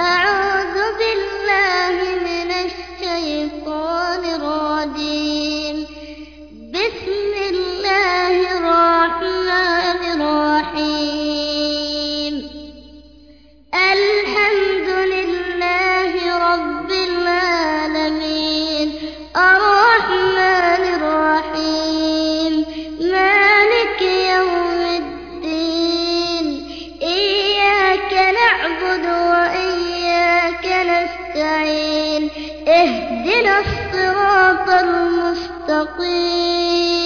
أعوذ بالله من الشيطان الرجيم. بسم الله الرحمن الرحيم. الحمد لله رب العالمين، الرحمن الرحيم، مالك يوم الدين. إياك نعبد وإياك نستعين. اهدنا الصراط المستقيم.